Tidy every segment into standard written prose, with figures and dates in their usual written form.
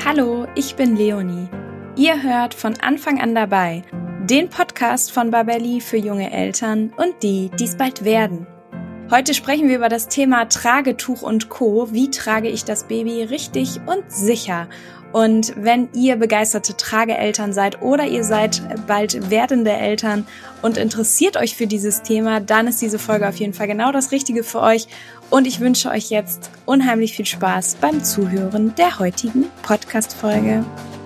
Hallo, ich bin Leonie. Ihr hört von Anfang an dabei den Podcast von Babelli für junge Eltern und die, die es bald werden. Heute sprechen wir über das Thema Tragetuch und Co. Wie trage ich das Baby richtig und sicher? Und wenn ihr begeisterte Trageeltern seid oder ihr seid bald werdende Eltern und interessiert euch für dieses Thema, dann ist diese Folge auf jeden Fall genau das Richtige für euch. Und ich wünsche euch jetzt unheimlich viel Spaß beim Zuhören der heutigen Podcast-Folge.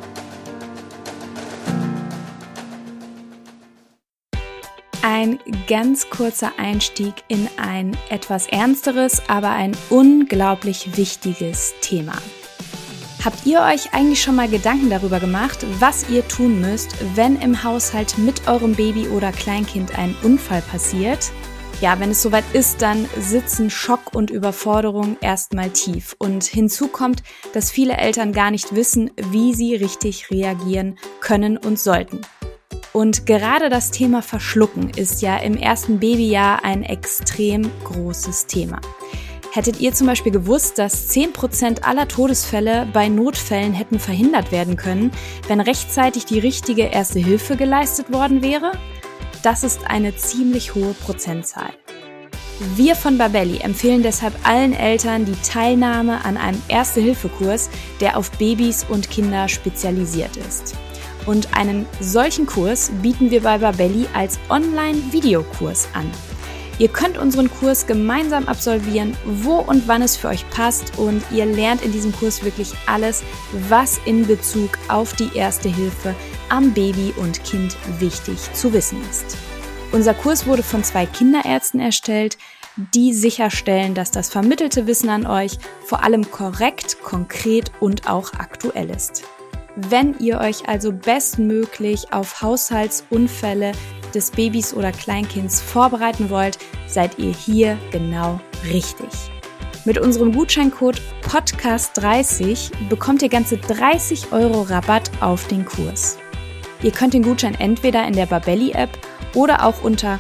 Ein ganz kurzer Einstieg in ein etwas ernsteres, aber ein unglaublich wichtiges Thema. Habt ihr euch eigentlich schon mal Gedanken darüber gemacht, was ihr tun müsst, wenn im Haushalt mit eurem Baby oder Kleinkind ein Unfall passiert? Ja, wenn es soweit ist, dann sitzen Schock und Überforderung erstmal tief. Und hinzu kommt, dass viele Eltern gar nicht wissen, wie sie richtig reagieren können und sollten. Und gerade das Thema Verschlucken ist ja im ersten Babyjahr ein extrem großes Thema. Hättet ihr zum Beispiel gewusst, dass 10% aller Todesfälle bei Notfällen hätten verhindert werden können, wenn rechtzeitig die richtige Erste Hilfe geleistet worden wäre? Das ist eine ziemlich hohe Prozentzahl. Wir von Babelli empfehlen deshalb allen Eltern die Teilnahme an einem Erste-Hilfe-Kurs, der auf Babys und Kinder spezialisiert ist. Und einen solchen Kurs bieten wir bei Babelli als Online-Videokurs an. Ihr könnt unseren Kurs gemeinsam absolvieren, wo und wann es für euch passt, und ihr lernt in diesem Kurs wirklich alles, was in Bezug auf die Erste Hilfe am Baby und Kind wichtig zu wissen ist. Unser Kurs wurde von 2 Kinderärzten erstellt, die sicherstellen, dass das vermittelte Wissen an euch vor allem korrekt, konkret und auch aktuell ist. Wenn ihr euch also bestmöglich auf Haushaltsunfälle des Babys oder Kleinkinds vorbereiten wollt, seid ihr hier genau richtig. Mit unserem Gutscheincode PODCAST30 bekommt ihr ganze 30 € Rabatt auf den Kurs. Ihr könnt den Gutschein entweder in der Babelli-App oder auch unter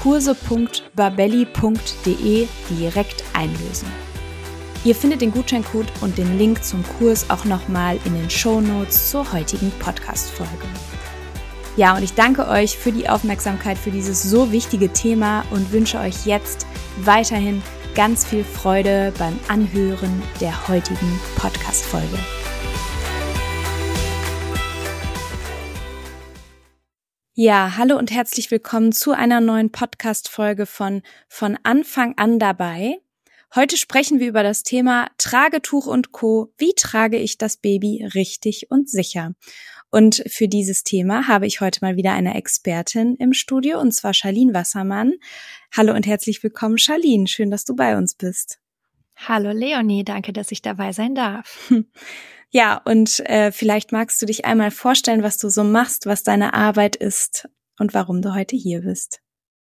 kurse.babelli.de direkt einlösen. Ihr findet den Gutscheincode und den Link zum Kurs auch nochmal in den Shownotes zur heutigen Podcast-Folge. Ja, und ich danke euch für die Aufmerksamkeit für dieses so wichtige Thema und wünsche euch jetzt weiterhin ganz viel Freude beim Anhören der heutigen Podcast-Folge. Ja, hallo und herzlich willkommen zu einer neuen Podcast-Folge von Anfang an dabei. Heute sprechen wir über das Thema Tragetuch und Co. Wie trage ich das Baby richtig und sicher? Und für dieses Thema habe ich heute mal wieder eine Expertin im Studio, und zwar Charlene Wassermann. Hallo und herzlich willkommen, Charlene. Schön, dass du bei uns bist. Hallo Leonie, danke, dass ich dabei sein darf. Ja, und vielleicht magst du dich einmal vorstellen, was du so machst, was deine Arbeit ist und warum du heute hier bist.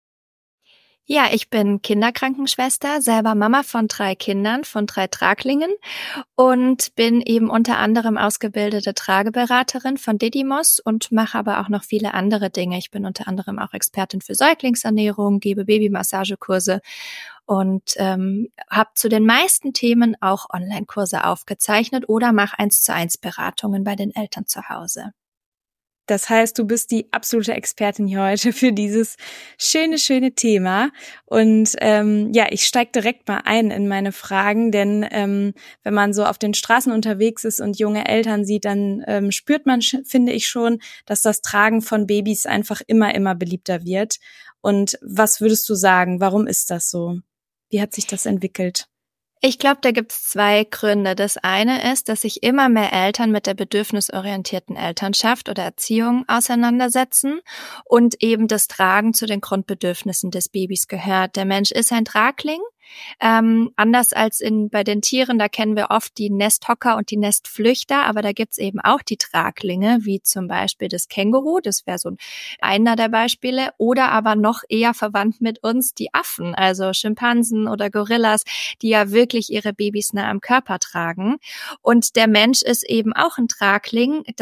Ja, ich bin Kinderkrankenschwester, selber Mama von 3 Kindern, von 3 Traglingen und bin eben unter anderem ausgebildete Trageberaterin von Didymos und mache aber auch noch viele andere Dinge. Ich bin unter anderem auch Expertin für Säuglingsernährung, gebe Babymassagekurse und habe zu den meisten Themen auch Online-Kurse aufgezeichnet oder mache 1:1 Beratungen bei den Eltern zu Hause. Das heißt, du bist die absolute Expertin hier heute für dieses schöne Thema. Und ja, ich steige direkt mal ein in meine Fragen, denn wenn man so auf den Straßen unterwegs ist und junge Eltern sieht, dann spürt man, finde ich schon, dass das Tragen von Babys einfach immer beliebter wird. Und was würdest du sagen, warum ist das so? Wie hat sich das entwickelt? Ich glaube, da gibt's 2 Gründe. Das eine ist, dass sich immer mehr Eltern mit der bedürfnisorientierten Elternschaft oder Erziehung auseinandersetzen und eben das Tragen zu den Grundbedürfnissen des Babys gehört. Der Mensch ist ein Tragling. Anders als bei den Tieren, da kennen wir oft die Nesthocker und die Nestflüchter, aber da gibt's eben auch die Traglinge, wie zum Beispiel das Känguru, das wäre so einer der Beispiele, oder aber noch eher verwandt mit uns die Affen, also Schimpansen oder Gorillas, die ja wirklich ihre Babys nah am Körper tragen. Und der Mensch ist eben auch ein Tragling. Das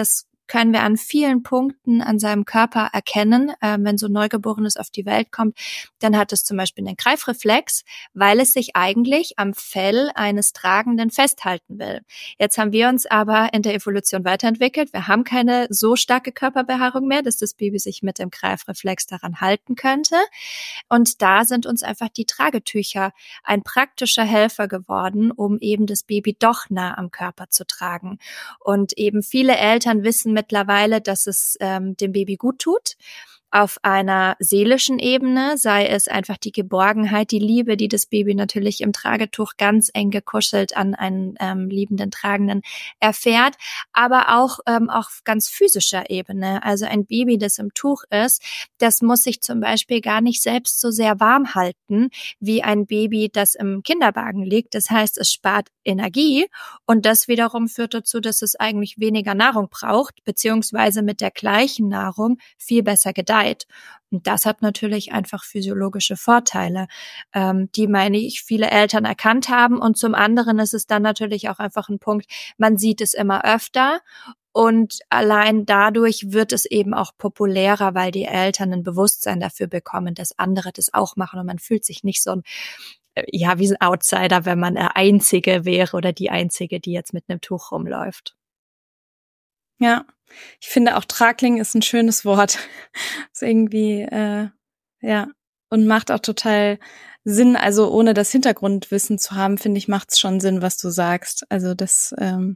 können wir an vielen Punkten an seinem Körper erkennen. Wenn so ein Neugeborenes auf die Welt kommt, dann hat es zum Beispiel einen Greifreflex, weil es sich eigentlich am Fell eines Tragenden festhalten will. Jetzt haben wir uns aber in der Evolution weiterentwickelt. Wir haben keine so starke Körperbehaarung mehr, dass das Baby sich mit dem Greifreflex daran halten könnte. Und da sind uns einfach die Tragetücher ein praktischer Helfer geworden, um eben das Baby doch nah am Körper zu tragen. Und eben viele Eltern wissen mittlerweile, dass es dem Baby gut tut. Auf einer seelischen Ebene, sei es einfach die Geborgenheit, die Liebe, die das Baby natürlich im Tragetuch ganz eng gekuschelt an einen liebenden Tragenden erfährt, aber auch auf ganz physischer Ebene. Also ein Baby, das im Tuch ist, das muss sich zum Beispiel gar nicht selbst so sehr warm halten wie ein Baby, das im Kinderwagen liegt. Das heißt, es spart Energie und das wiederum führt dazu, dass es eigentlich weniger Nahrung braucht, beziehungsweise mit der gleichen Nahrung viel besser gedeiht. Und das hat natürlich einfach physiologische Vorteile, die, meine ich, viele Eltern erkannt haben. Und zum anderen ist es dann natürlich auch einfach ein Punkt, man sieht es immer öfter. Und allein dadurch wird es eben auch populärer, weil die Eltern ein Bewusstsein dafür bekommen, dass andere das auch machen. Und man fühlt sich nicht so wie ein Outsider, wenn man der Einzige wäre oder die Einzige, die jetzt mit einem Tuch rumläuft. Ja, ich finde auch Tragling ist ein schönes Wort. Ist irgendwie, und macht auch total Sinn. Also ohne das Hintergrundwissen zu haben, finde ich, macht es schon Sinn, was du sagst. Also dass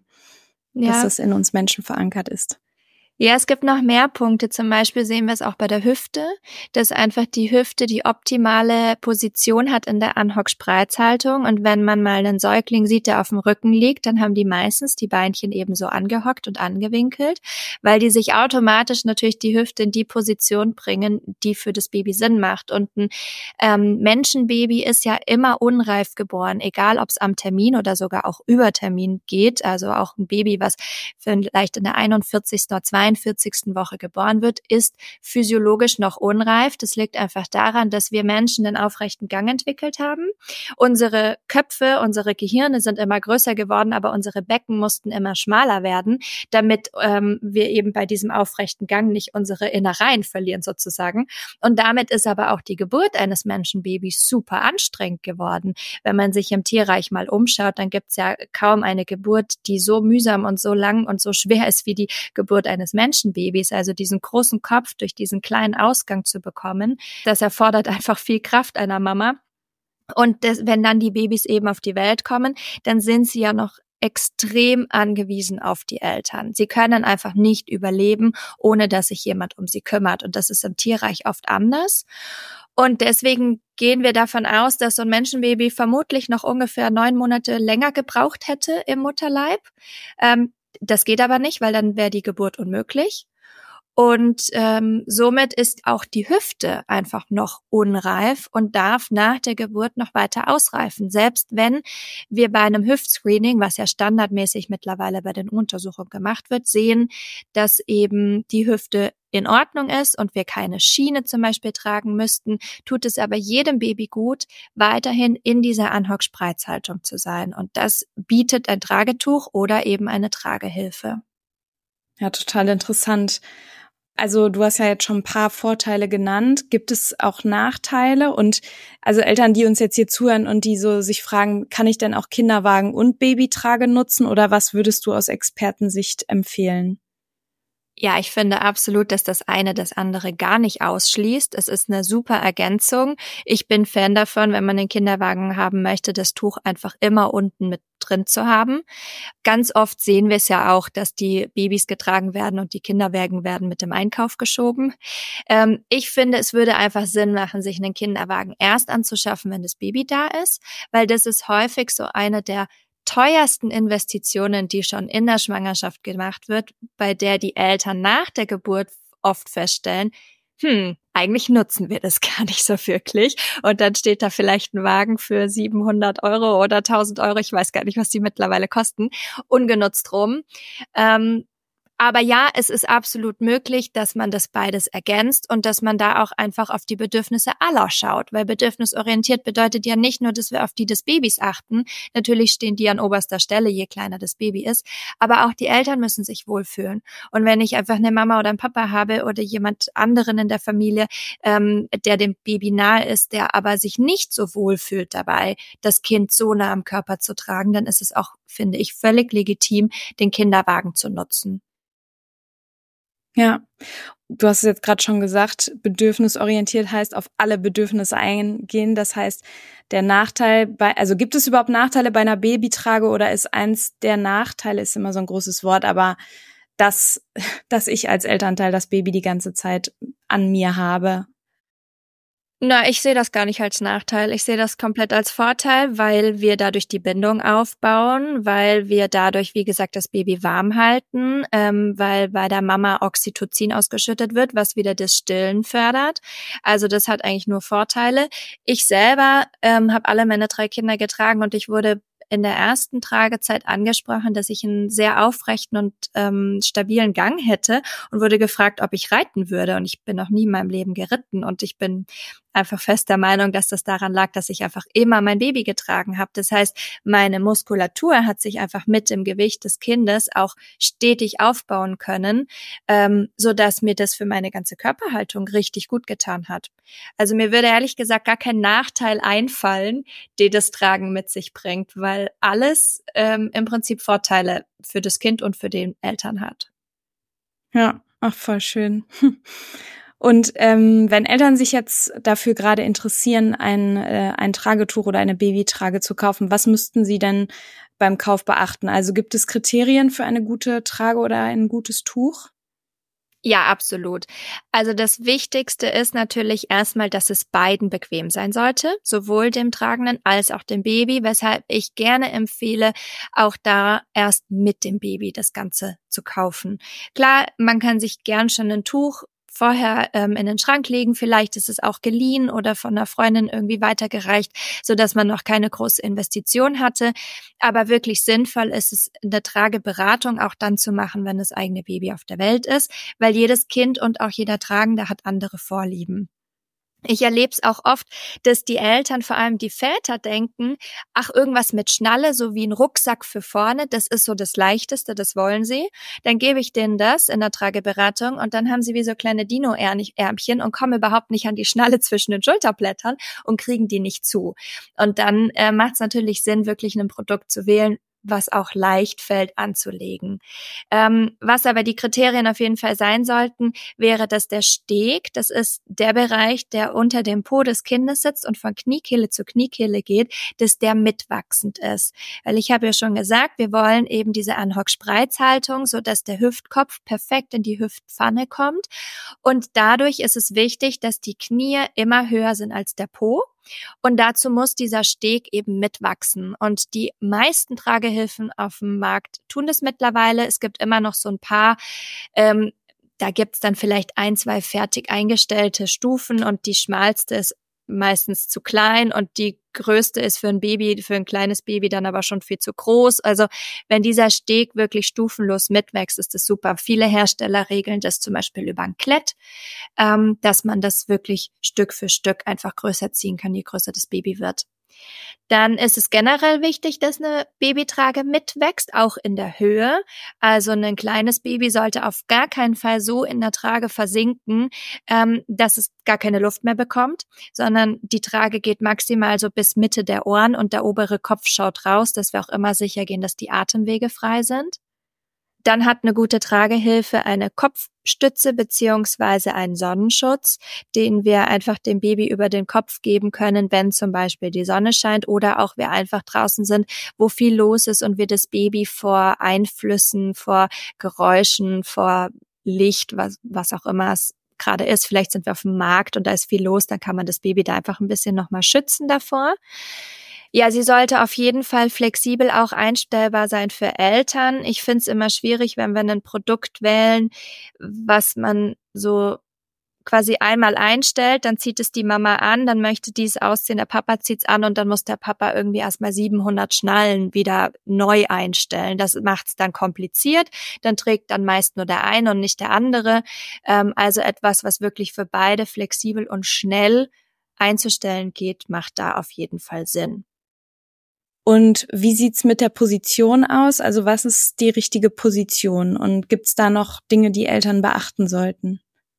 das in uns Menschen verankert ist. Ja, es gibt noch mehr Punkte. Zum Beispiel sehen wir es auch bei der Hüfte, dass einfach die Hüfte die optimale Position hat in der Anhock-Spreizhaltung. Und wenn man mal einen Säugling sieht, der auf dem Rücken liegt, dann haben die meistens die Beinchen eben so angehockt und angewinkelt, weil die sich automatisch natürlich die Hüfte in die Position bringen, die für das Baby Sinn macht. Und ein Menschenbaby ist ja immer unreif geboren, egal ob es am Termin oder sogar auch über Termin geht. Also auch ein Baby, was vielleicht in der 41. oder 42. Woche geboren wird, ist physiologisch noch unreif. Das liegt einfach daran, dass wir Menschen den aufrechten Gang entwickelt haben. Unsere Köpfe, unsere Gehirne sind immer größer geworden, aber unsere Becken mussten immer schmaler werden, damit wir eben bei diesem aufrechten Gang nicht unsere Innereien verlieren sozusagen. Und damit ist aber auch die Geburt eines Menschenbabys super anstrengend geworden. Wenn man sich im Tierreich mal umschaut, dann gibt es ja kaum eine Geburt, die so mühsam und so lang und so schwer ist wie die Geburt eines Menschenbabys, also diesen großen Kopf durch diesen kleinen Ausgang zu bekommen. Das erfordert einfach viel Kraft einer Mama. Und wenn dann die Babys eben auf die Welt kommen, dann sind sie ja noch extrem angewiesen auf die Eltern. Sie können einfach nicht überleben, ohne dass sich jemand um sie kümmert. Und das ist im Tierreich oft anders. Und deswegen gehen wir davon aus, dass so ein Menschenbaby vermutlich noch ungefähr 9 Monate länger gebraucht hätte im Mutterleib. Das geht aber nicht, weil dann wäre die Geburt unmöglich. Und somit ist auch die Hüfte einfach noch unreif und darf nach der Geburt noch weiter ausreifen. Selbst wenn wir bei einem Hüftscreening, was ja standardmäßig mittlerweile bei den Untersuchungen gemacht wird, sehen, dass eben die Hüfte in Ordnung ist und wir keine Schiene zum Beispiel tragen müssten, tut es aber jedem Baby gut, weiterhin in dieser Anhock-Spreizhaltung zu sein. Und das bietet ein Tragetuch oder eben eine Tragehilfe. Ja, total interessant. Also du hast ja jetzt schon ein paar Vorteile genannt. Gibt es auch Nachteile? Und also Eltern, die uns jetzt hier zuhören und die so sich fragen, kann ich denn auch Kinderwagen und Babytrage nutzen? Oder was würdest du aus Expertensicht empfehlen? Ja, ich finde absolut, dass das eine das andere gar nicht ausschließt. Es ist eine super Ergänzung. Ich bin Fan davon, wenn man einen Kinderwagen haben möchte, das Tuch einfach immer unten mit drin zu haben. Ganz oft sehen wir es ja auch, dass die Babys getragen werden und die Kinderwägen werden mit dem Einkauf geschoben. Ich finde, es würde einfach Sinn machen, sich einen Kinderwagen erst anzuschaffen, wenn das Baby da ist, weil das ist häufig so eine der teuersten Investitionen, die schon in der Schwangerschaft gemacht wird, bei der die Eltern nach der Geburt oft feststellen, eigentlich nutzen wir das gar nicht so wirklich. Und dann steht da vielleicht ein Wagen für 700 € oder 1000 €, ich weiß gar nicht, was die mittlerweile kosten, ungenutzt rum. Aber ja, es ist absolut möglich, dass man das beides ergänzt und dass man da auch einfach auf die Bedürfnisse aller schaut, weil bedürfnisorientiert bedeutet ja nicht nur, dass wir auf die des Babys achten. Natürlich stehen die an oberster Stelle, je kleiner das Baby ist, aber auch die Eltern müssen sich wohlfühlen. Und wenn ich einfach eine Mama oder einen Papa habe oder jemand anderen in der Familie, der dem Baby nahe ist, der aber sich nicht so wohlfühlt dabei, das Kind so nah am Körper zu tragen, dann ist es auch, finde ich, völlig legitim, den Kinderwagen zu nutzen. Ja, du hast es jetzt gerade schon gesagt, bedürfnisorientiert heißt auf alle Bedürfnisse eingehen. Das heißt, der Nachteil also gibt es überhaupt Nachteile bei einer Babytrage oder ist eins der Nachteile, ist immer so ein großes Wort, aber dass ich als Elternteil das Baby die ganze Zeit an mir habe? Na, ich sehe das gar nicht als Nachteil. Ich sehe das komplett als Vorteil, weil wir dadurch die Bindung aufbauen, weil wir dadurch, wie gesagt, das Baby warm halten, weil bei der Mama Oxytocin ausgeschüttet wird, was wieder das Stillen fördert. Also das hat eigentlich nur Vorteile. Ich selber habe alle meine 3 Kinder getragen und ich wurde in der ersten Tragezeit angesprochen, dass ich einen sehr aufrechten und stabilen Gang hätte und wurde gefragt, ob ich reiten würde. Und ich bin noch nie in meinem Leben geritten und ich bin einfach fest der Meinung, dass das daran lag, dass ich einfach immer mein Baby getragen habe. Das heißt, meine Muskulatur hat sich einfach mit dem Gewicht des Kindes auch stetig aufbauen können, so dass mir das für meine ganze Körperhaltung richtig gut getan hat. Also mir würde ehrlich gesagt gar kein Nachteil einfallen, den das Tragen mit sich bringt, weil alles im Prinzip Vorteile für das Kind und für den Eltern hat. Ja, ach, voll schön. Und wenn Eltern sich jetzt dafür gerade interessieren, ein Tragetuch oder eine Babytrage zu kaufen, was müssten sie denn beim Kauf beachten? Also gibt es Kriterien für eine gute Trage oder ein gutes Tuch? Ja, absolut. Also das Wichtigste ist natürlich erstmal, dass es beiden bequem sein sollte, sowohl dem Tragenden als auch dem Baby, weshalb ich gerne empfehle, auch da erst mit dem Baby das Ganze zu kaufen. Klar, man kann sich gern schon ein Tuch vorher in den Schrank legen, vielleicht ist es auch geliehen oder von einer Freundin irgendwie weitergereicht, so dass man noch keine große Investition hatte. Aber wirklich sinnvoll ist es, eine Trageberatung auch dann zu machen, wenn das eigene Baby auf der Welt ist, weil jedes Kind und auch jeder Tragende hat andere Vorlieben. Ich erlebe es auch oft, dass die Eltern, vor allem die Väter, denken, ach, irgendwas mit Schnalle, so wie ein Rucksack für vorne, das ist so das Leichteste, das wollen sie. Dann gebe ich denen das in der Trageberatung und dann haben sie wie so kleine Dino-Ärmchen und kommen überhaupt nicht an die Schnalle zwischen den Schulterblättern und kriegen die nicht zu. Und dann macht es natürlich Sinn, wirklich ein Produkt zu wählen, was auch leicht fällt anzulegen. Was aber die Kriterien auf jeden Fall sein sollten, wäre, dass der Steg, das ist der Bereich, der unter dem Po des Kindes sitzt und von Kniekehle zu Kniekehle geht, dass der mitwachsend ist. Weil ich habe ja schon gesagt, wir wollen eben diese Anhock-Spreizhaltung, so dass der Hüftkopf perfekt in die Hüftpfanne kommt. Und dadurch ist es wichtig, dass die Knie immer höher sind als der Po. Und dazu muss dieser Steg eben mitwachsen. Und die meisten Tragehilfen auf dem Markt tun das mittlerweile. Es gibt immer noch so ein paar, da gibt's dann vielleicht 1, 2 fertig eingestellte Stufen und die schmalste ist meistens zu klein und die größte ist für ein Baby, für ein kleines Baby dann aber schon viel zu groß. Also wenn dieser Steg wirklich stufenlos mitwächst, ist das super. Viele Hersteller regeln das zum Beispiel über ein Klett, dass man das wirklich Stück für Stück einfach größer ziehen kann, je größer das Baby wird. Dann ist es generell wichtig, dass eine Babytrage mitwächst, auch in der Höhe. Also ein kleines Baby sollte auf gar keinen Fall so in der Trage versinken, dass es gar keine Luft mehr bekommt, sondern die Trage geht maximal so bis Mitte der Ohren und der obere Kopf schaut raus, dass wir auch immer sicher gehen, dass die Atemwege frei sind. Dann hat eine gute Tragehilfe eine Kopfstütze beziehungsweise einen Sonnenschutz, den wir einfach dem Baby über den Kopf geben können, wenn zum Beispiel die Sonne scheint oder auch wir einfach draußen sind, wo viel los ist und wir das Baby vor Einflüssen, vor Geräuschen, vor Licht, was auch immer es gerade ist. Vielleicht sind wir auf dem Markt und da ist viel los, dann kann man das Baby da einfach ein bisschen nochmal schützen davor. Ja, sie sollte auf jeden Fall flexibel auch einstellbar sein für Eltern. Ich finde es immer schwierig, wenn wir ein Produkt wählen, was man so quasi einmal einstellt, dann zieht es die Mama an, dann möchte die es ausziehen, der Papa zieht es an und dann muss der Papa irgendwie erstmal 700 Schnallen wieder neu einstellen. Das macht es dann kompliziert, dann trägt dann meist nur der eine und nicht der andere. Also etwas, was wirklich für beide flexibel und schnell einzustellen geht, macht da auf jeden Fall Sinn. Und wie sieht's mit der Position aus? Also was ist die richtige Position? Und gibt's da noch Dinge, die Eltern beachten sollten?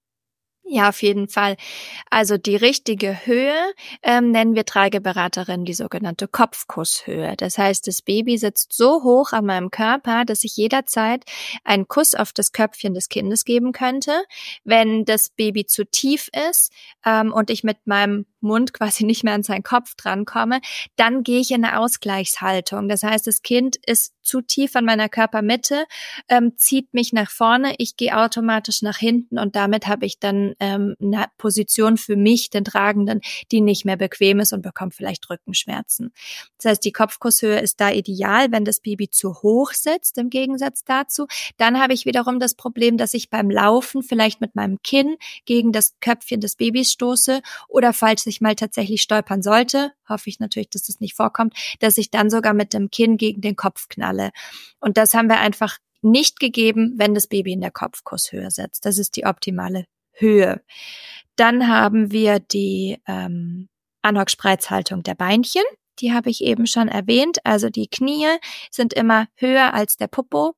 Ja, auf jeden Fall. Also die richtige Höhe nennen wir Trageberaterinnen die sogenannte Kopfkusshöhe. Das heißt, das Baby sitzt so hoch an meinem Körper, dass ich jederzeit einen Kuss auf das Köpfchen des Kindes geben könnte. Wenn das Baby zu tief ist und ich mit meinem Mund quasi nicht mehr an seinen Kopf drankomme, dann gehe ich in eine Ausgleichshaltung. Das heißt, das Kind ist zu tief an meiner Körpermitte, zieht mich nach vorne, ich gehe automatisch nach hinten und damit habe ich dann eine Position für mich, den Tragenden, die nicht mehr bequem ist und bekommt vielleicht Rückenschmerzen. Das heißt, die Kopfkusshöhe ist da ideal, wenn das Baby zu hoch sitzt, im Gegensatz dazu. Dann habe ich wiederum das Problem, dass ich beim Laufen vielleicht mit meinem Kinn gegen das Köpfchen des Babys stoße oder falls ich mal tatsächlich stolpern sollte, hoffe ich natürlich, dass das nicht vorkommt, dass ich dann sogar mit dem Kinn gegen den Kopf knalle. Und das haben wir einfach nicht gegeben, wenn das Baby in der Kopfkusshöhe sitzt. Das ist die optimale Höhe. Dann haben wir die Anhock-Spreizhaltung der Beinchen. Die habe ich eben schon erwähnt. Also die Knie sind immer höher als der Popo.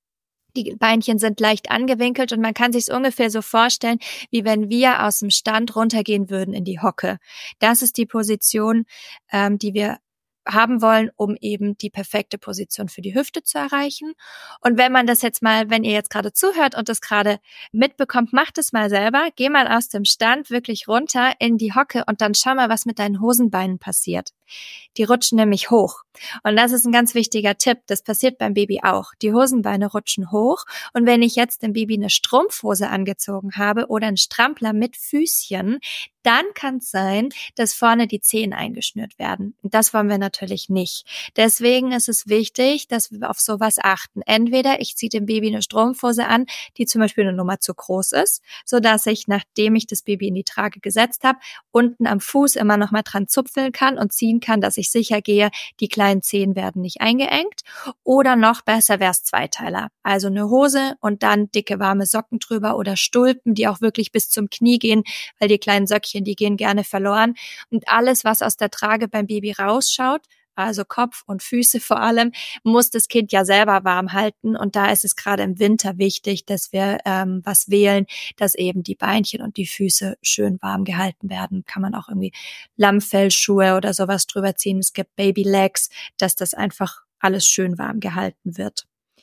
Die Beinchen sind leicht angewinkelt und man kann sich es ungefähr so vorstellen, wie wenn wir aus dem Stand runtergehen würden in die Hocke. Das ist die Position, die wir haben wollen, um eben die perfekte Position für die Hüfte zu erreichen. Und wenn man das jetzt mal, wenn ihr jetzt gerade zuhört und das gerade mitbekommt, macht es mal selber. Geh mal aus dem Stand wirklich runter in die Hocke und dann schau mal, was mit deinen Hosenbeinen passiert. Die rutschen nämlich hoch. Und das ist ein ganz wichtiger Tipp. Das passiert beim Baby auch. Die Hosenbeine rutschen hoch. Und wenn ich jetzt dem Baby eine Strumpfhose angezogen habe oder einen Strampler mit Füßchen, dann kann es sein, dass vorne die Zehen eingeschnürt werden. Und das wollen wir natürlich nicht. Deswegen ist es wichtig, dass wir auf sowas achten. Entweder ich ziehe dem Baby eine Strumpfhose an, die zum Beispiel eine Nummer zu groß ist, sodass ich, nachdem ich das Baby in die Trage gesetzt habe, unten am Fuß immer noch mal dran zupfeln kann und ziehen kann, dass ich sicher gehe, die kleinen Zehen werden nicht eingeengt. Oder noch besser wäre es Zweiteiler. Also eine Hose und dann dicke warme Socken drüber oder Stulpen, die auch wirklich bis zum Knie gehen, weil die kleinen Söckchen, die gehen gerne verloren. Und alles, was aus der Trage beim Baby rausschaut, also Kopf und Füße vor allem, muss das Kind ja selber warm halten. Und da ist es gerade im Winter wichtig, dass wir was wählen, dass eben die Beinchen und die Füße schön warm gehalten werden. Kann man auch irgendwie Lammfellschuhe oder sowas drüber ziehen. Es gibt Baby Legs, dass das einfach alles schön warm gehalten wird.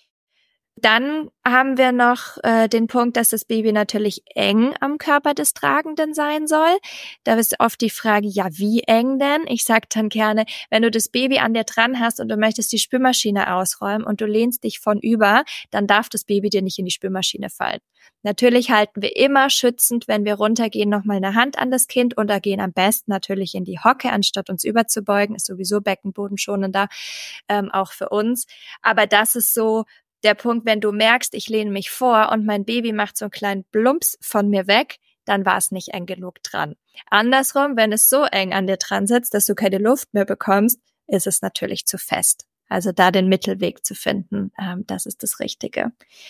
Dann haben wir noch den Punkt, dass das Baby natürlich eng am Körper des Tragenden sein soll. Da ist oft die Frage, ja, wie eng denn? Ich sage dann gerne, wenn du das Baby an dir dran hast und du möchtest die Spülmaschine ausräumen und du lehnst dich von über, dann darf das Baby dir nicht in die Spülmaschine fallen. Natürlich halten wir immer schützend, wenn wir runtergehen, nochmal eine Hand an das Kind und da gehen am besten natürlich in die Hocke, anstatt uns überzubeugen. Ist sowieso beckenbodenschonender, auch für uns. Aber das ist so der Punkt, wenn du merkst, ich lehne mich vor und mein Baby macht so einen kleinen Plumps von mir weg, dann war es nicht eng genug dran. Andersrum, wenn es so eng an dir dran sitzt, dass du keine Luft mehr bekommst, ist es natürlich zu fest. Also da den Mittelweg zu finden, das ist das Richtige.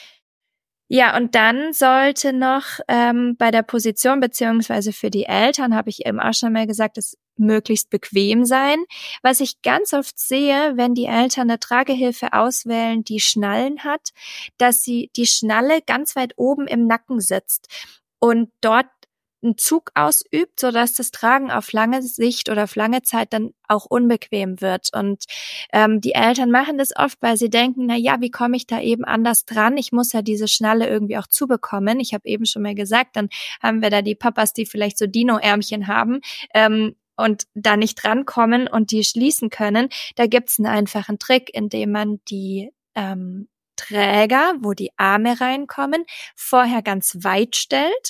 Ja, und dann sollte noch bei der Position beziehungsweise für die Eltern, habe ich eben auch schon mal gesagt, es möglichst bequem sein. Was ich ganz oft sehe, wenn die Eltern eine Tragehilfe auswählen, die Schnallen hat, dass sie die Schnalle ganz weit oben im Nacken sitzt und dort einen Zug ausübt, sodass das Tragen auf lange Sicht oder auf lange Zeit dann auch unbequem wird. Und die Eltern machen das oft, weil sie denken, na ja, wie komme ich da eben anders dran? Ich muss ja diese Schnalle irgendwie auch zubekommen. Ich habe eben schon mal gesagt, dann haben wir da die Papas, die vielleicht so Dino-Ärmchen haben, und da nicht drankommen und die schließen können. Da gibt's einen einfachen Trick, indem man die Träger, wo die Arme reinkommen, vorher ganz weit stellt.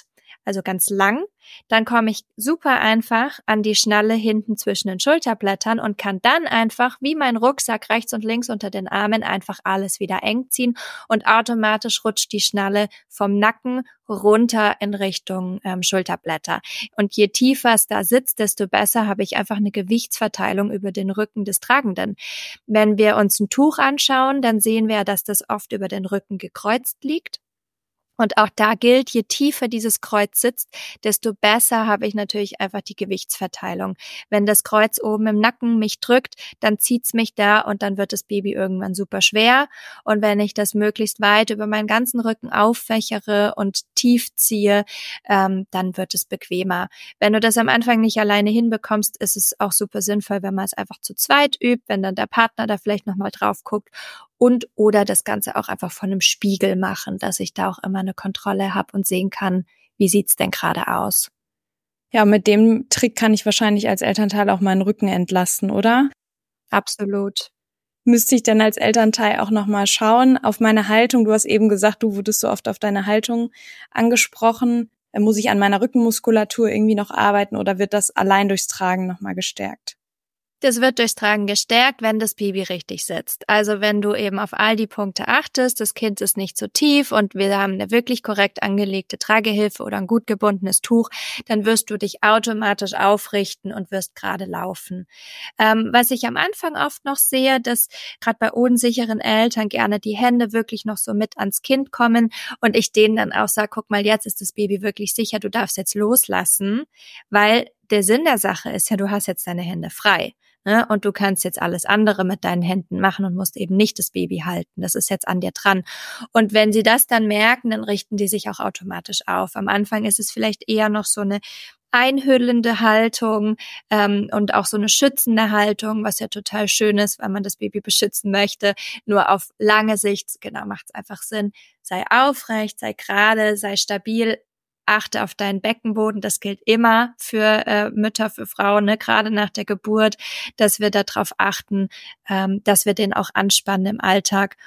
also ganz lang, dann komme ich super einfach an die Schnalle hinten zwischen den Schulterblättern und kann dann einfach wie mein Rucksack rechts und links unter den Armen einfach alles wieder eng ziehen und automatisch rutscht die Schnalle vom Nacken runter in Richtung Schulterblätter. Und je tiefer es da sitzt, desto besser habe ich einfach eine Gewichtsverteilung über den Rücken des Tragenden. Wenn wir uns ein Tuch anschauen, dann sehen wir, dass das oft über den Rücken gekreuzt liegt. Und auch da gilt, je tiefer dieses Kreuz sitzt, desto besser habe ich natürlich einfach die Gewichtsverteilung. Wenn das Kreuz oben im Nacken mich drückt, dann zieht's mich da und dann wird das Baby irgendwann super schwer. Und wenn ich das möglichst weit über meinen ganzen Rücken auffächere und tief ziehe, dann wird es bequemer. Wenn du das am Anfang nicht alleine hinbekommst, ist es auch super sinnvoll, wenn man es einfach zu zweit übt, wenn dann der Partner da vielleicht nochmal drauf guckt. Und oder das Ganze auch einfach von einem Spiegel machen, dass ich da auch immer eine Kontrolle habe und sehen kann, wie sieht's denn gerade aus. Ja, mit dem Trick kann ich wahrscheinlich als Elternteil auch meinen Rücken entlasten, oder? Absolut. Müsste ich denn als Elternteil auch nochmal schauen auf meine Haltung? Du hast eben gesagt, du wurdest so oft auf deine Haltung angesprochen. Muss ich an meiner Rückenmuskulatur irgendwie noch arbeiten oder wird das allein durchs Tragen nochmal gestärkt? Das wird durchs Tragen gestärkt, wenn das Baby richtig sitzt. Also wenn du eben auf all die Punkte achtest, das Kind ist nicht zu tief und wir haben eine wirklich korrekt angelegte Tragehilfe oder ein gut gebundenes Tuch, dann wirst du dich automatisch aufrichten und wirst gerade laufen. Was ich am Anfang oft noch sehe, dass gerade bei unsicheren Eltern gerne die Hände wirklich noch so mit ans Kind kommen und ich denen dann auch sage, guck mal, jetzt ist das Baby wirklich sicher, du darfst jetzt loslassen, weil der Sinn der Sache ist ja, du hast jetzt deine Hände frei. Und du kannst jetzt alles andere mit deinen Händen machen und musst eben nicht das Baby halten. Das ist jetzt an dir dran. Und wenn sie das dann merken, dann richten die sich auch automatisch auf. Am Anfang ist es vielleicht eher noch so eine einhüllende Haltung und auch so eine schützende Haltung, was ja total schön ist, weil man das Baby beschützen möchte. Nur auf lange Sicht, genau, macht es einfach Sinn. Sei aufrecht, sei gerade, sei stabil. Achte auf deinen Beckenboden, das gilt immer für Mütter, für Frauen, ne? Gerade nach der Geburt, dass wir darauf achten, dass wir den auch anspannen im Alltag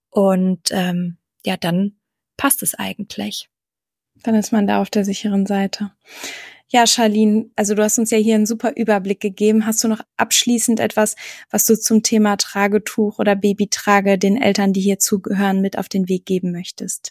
und ja, dann passt es eigentlich. Dann ist man da auf der sicheren Seite. Ja, Charlene, also du hast uns ja hier einen super Überblick gegeben. Hast du noch abschließend etwas, was du zum Thema Tragetuch oder Babytrage den Eltern, die hier zugehören, mit auf den Weg geben möchtest?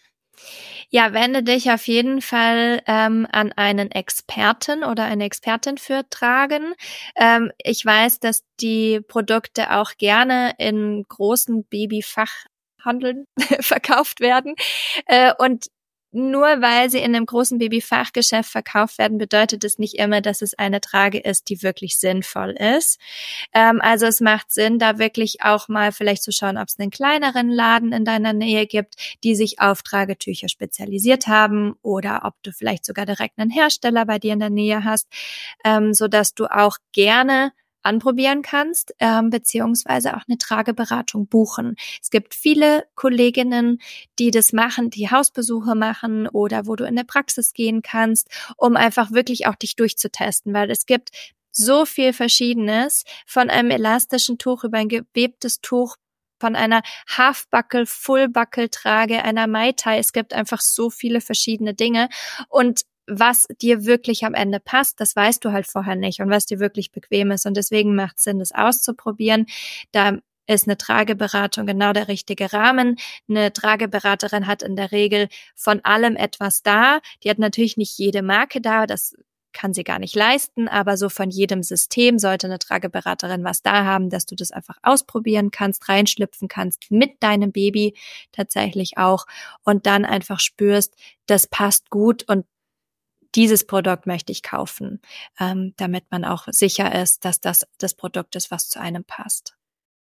Ja, wende dich auf jeden Fall an einen Experten oder eine Expertin für Tragen. Ich weiß, dass die Produkte auch gerne in großen Babyfachhandeln verkauft werden. Und nur weil sie in einem großen Babyfachgeschäft verkauft werden, bedeutet es nicht immer, dass es eine Trage ist, die wirklich sinnvoll ist. Also es macht Sinn, da wirklich auch mal vielleicht zu schauen, ob es einen kleineren Laden in deiner Nähe gibt, die sich auf Tragetücher spezialisiert haben oder ob du vielleicht sogar direkt einen Hersteller bei dir in der Nähe hast, sodass du auch gerne anprobieren kannst, beziehungsweise auch eine Trageberatung buchen. Es gibt viele Kolleginnen, die das machen, die Hausbesuche machen oder wo du in der Praxis gehen kannst, um einfach wirklich auch dich durchzutesten, weil es gibt so viel Verschiedenes, von einem elastischen Tuch über ein gewebtes Tuch, von einer Halfbuckle, Fullbuckle-Trage, einer Mai-Tai. Es gibt einfach so viele verschiedene Dinge und was dir wirklich am Ende passt, das weißt du halt vorher nicht und was dir wirklich bequem ist. Und deswegen macht es Sinn, das auszuprobieren. Da ist eine Trageberatung genau der richtige Rahmen. Eine Trageberaterin hat in der Regel von allem etwas da. Die hat natürlich nicht jede Marke da, das kann sie gar nicht leisten, aber so von jedem System sollte eine Trageberaterin was da haben, dass du das einfach ausprobieren kannst, reinschlüpfen kannst, mit deinem Baby tatsächlich auch und dann einfach spürst, das passt gut und dieses Produkt möchte ich kaufen, damit man auch sicher ist, dass das Produkt ist, was zu einem passt.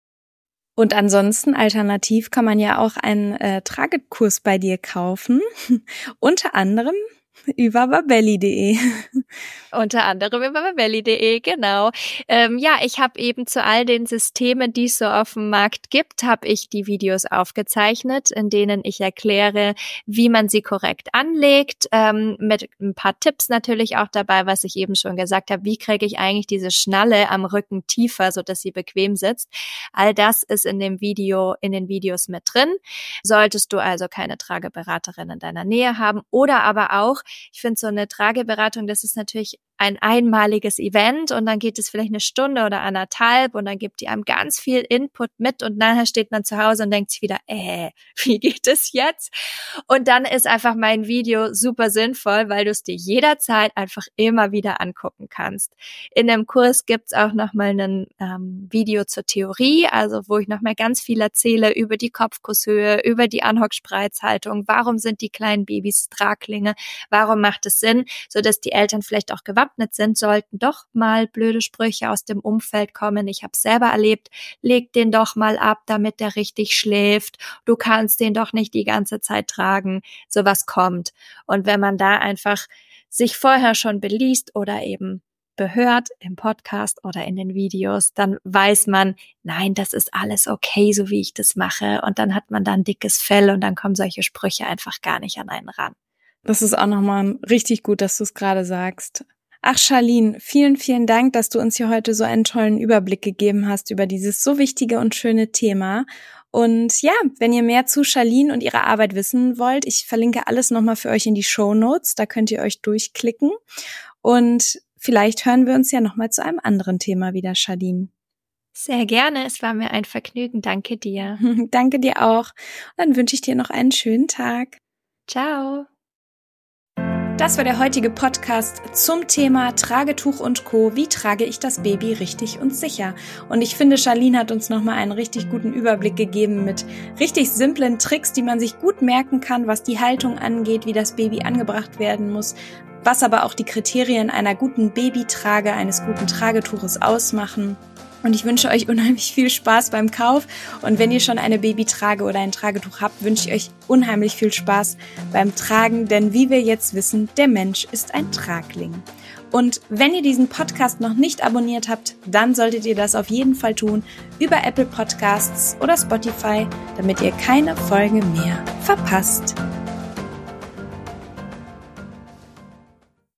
Und ansonsten, alternativ kann man ja auch einen Tragekurs bei dir kaufen, unter anderem über babelli.de. Unter anderem über babelli.de, genau. Ja, ich habe eben zu all den Systemen, die es so auf dem Markt gibt, habe ich die Videos aufgezeichnet, in denen ich erkläre, wie man sie korrekt anlegt, mit ein paar Tipps natürlich auch dabei, was ich eben schon gesagt habe, wie kriege ich eigentlich diese Schnalle am Rücken tiefer, sodass sie bequem sitzt. All das ist in den Videos mit drin. Solltest du also keine Trageberaterin in deiner Nähe haben oder aber auch ich finde so eine Trageberatung, das ist natürlich ein einmaliges Event und dann geht es vielleicht 1 Stunde oder 1,5 und dann gibt die einem ganz viel Input mit und nachher steht man zu Hause und denkt sich wieder, wie geht es jetzt? Und dann ist einfach mein Video super sinnvoll, weil du es dir jederzeit einfach immer wieder angucken kannst. In dem Kurs gibt's auch nochmal ein Video zur Theorie, also wo ich nochmal ganz viel erzähle über die Kopfkusshöhe, über die Anhock-Spreizhaltung, warum sind die kleinen Babys Traglinge, warum macht es Sinn, sodass die Eltern vielleicht auch gewappnet sind, sollten doch mal blöde Sprüche aus dem Umfeld kommen. Ich habe es selber erlebt, leg den doch mal ab, damit der richtig schläft. Du kannst den doch nicht die ganze Zeit tragen. Sowas kommt. Und wenn man da einfach sich vorher schon beliest oder eben behört im Podcast oder in den Videos, dann weiß man, nein, das ist alles okay, so wie ich das mache. Und dann hat man da ein dickes Fell und dann kommen solche Sprüche einfach gar nicht an einen ran. Das ist auch nochmal richtig gut, dass du es gerade sagst. Ach, Charlene, vielen, vielen Dank, dass du uns hier heute so einen tollen Überblick gegeben hast über dieses so wichtige und schöne Thema. Und ja, wenn ihr mehr zu Charlene und ihrer Arbeit wissen wollt, ich verlinke alles nochmal für euch in die Shownotes, da könnt ihr euch durchklicken. Und vielleicht hören wir uns ja nochmal zu einem anderen Thema wieder, Charlene. Sehr gerne, es war mir ein Vergnügen, danke dir. Danke dir auch. Und dann wünsche ich dir noch einen schönen Tag. Ciao. Das war der heutige Podcast zum Thema Tragetuch und Co. Wie trage ich das Baby richtig und sicher? Und ich finde, Charlene hat uns nochmal einen richtig guten Überblick gegeben mit richtig simplen Tricks, die man sich gut merken kann, was die Haltung angeht, wie das Baby angebracht werden muss, was aber auch die Kriterien einer guten Babytrage, eines guten Tragetuches ausmachen. Und ich wünsche euch unheimlich viel Spaß beim Kauf. Und wenn ihr schon eine Babytrage oder ein Tragetuch habt, wünsche ich euch unheimlich viel Spaß beim Tragen. Denn wie wir jetzt wissen, der Mensch ist ein Tragling. Und wenn ihr diesen Podcast noch nicht abonniert habt, dann solltet ihr das auf jeden Fall tun über Apple Podcasts oder Spotify, damit ihr keine Folge mehr verpasst.